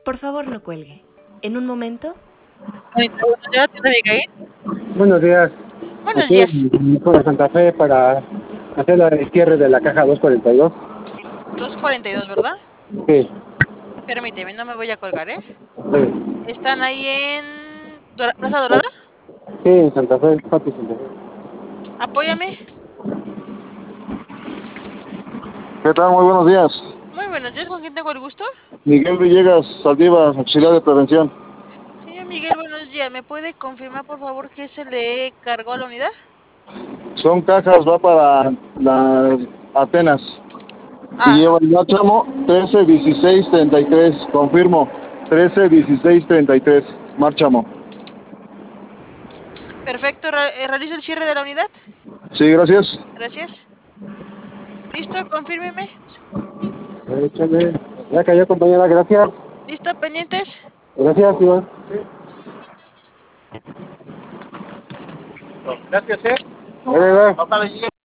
Por favor, no cuelgue. En un momento. Buenos días, ¿tiene Abigail? Buenos días. Buenos Aquí días. por Santa Fe para hacer el cierre de la caja 242. 2:42, ¿verdad? Sí, Permíteme, no me voy a colgar, ¿eh? sí, ¿Están ahí en Plaza Dorada? sí, en Santa Fe, Pati Santa Fe. Apóyame. ¿Qué tal? Muy buenos días. Muy buenos días, ¿con quién tengo el gusto? Miguel Villegas, Saldiva, auxiliar de prevención. Señor Miguel, buenos días. ¿Me puede confirmar, por favor, que se le cargó a la unidad? Son cajas, va para la Atenas. Y Ah, lleva el Márchamo 131633. Confirmo, 131633. Márchamo. perfecto. Realizo el cierre de la unidad. Sí, gracias. Gracias. ¿Listo? Confírmeme. Échale. Ya cayó, compañera, gracias. ¿Listo? ¿Pendientes? Gracias, Iván. Gracias, Ahí va.